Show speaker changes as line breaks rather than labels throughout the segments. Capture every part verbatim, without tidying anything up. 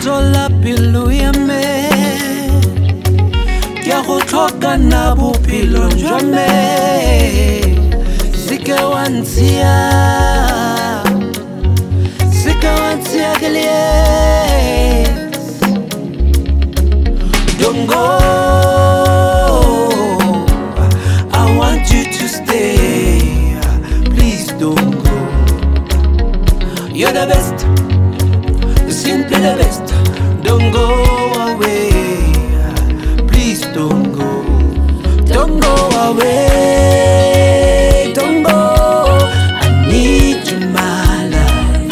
tola pelo ya me Kia go tlhoka na bophelo jwa me Sike wa ntsia Sike wa ntsia ke le Don't go I want you to stay Please don't go You're the best Simply the best Don't go away Please don't go Don't go away Don't go I need you my life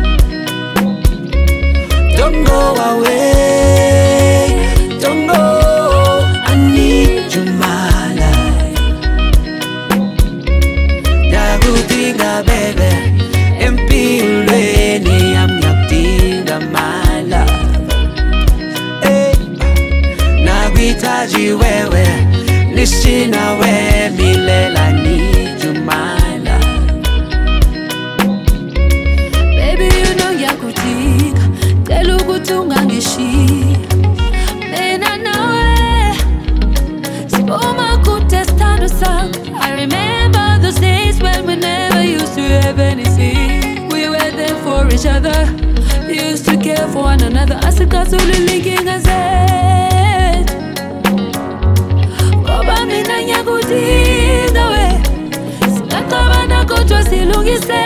Don't go away Don't go I need you my life Dagutinga baby Empilweni am yaktinga my love Hey Nagwitaji wewe Nishina we milela need you my love
Baby you know yakutika Telu kutunga ngishi Mena nawe Spoma kutestando sang I remember those days when we never used to have anything We were there for each other We used to care for one another Asikazulu linking us head Koba mina nyakutinga we Sinakabana kutwa silungise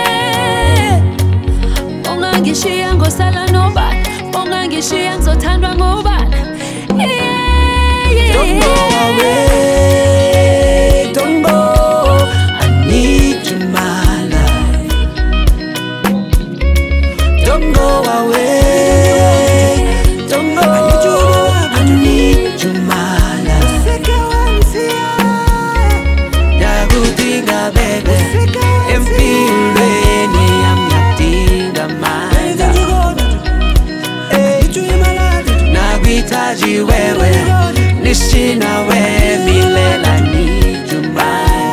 Onga ngishiya ngosala nobana Onga ngishiya ngizothandwa ngobana Yeah, yeah
Don't go away Don't go I need you my life Don't go away Don't go I need you my life Dagutinga baby Empilweni am yaktinga my love Nagwitaji wewe Nishina we milela need you my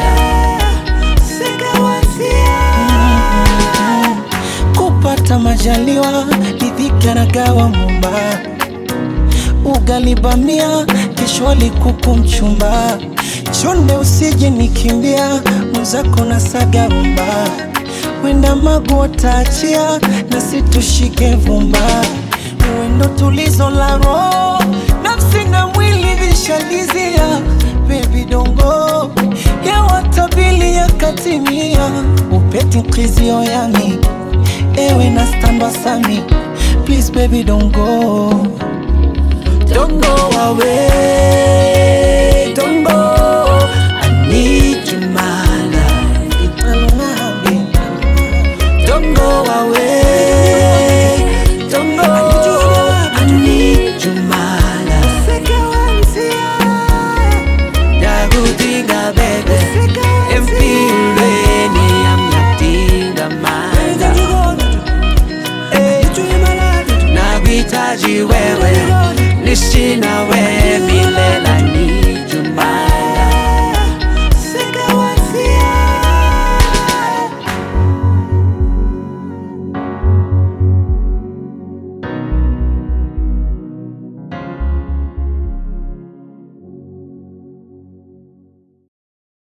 love Kupata majaliwa lidhika na gawa mumba Ugali bamia kishwali kuku mchumba Chonde usije nikimbia mwenzako na saga rumba Wenda magu wataachia na situshike vumba Uendo tulizo la roho Nafsi na mwili vishalizia Baby don't go Ya watabili ya katimia Upeti nkrizio yami Ewe na standwa sami Please baby don't go Don't go away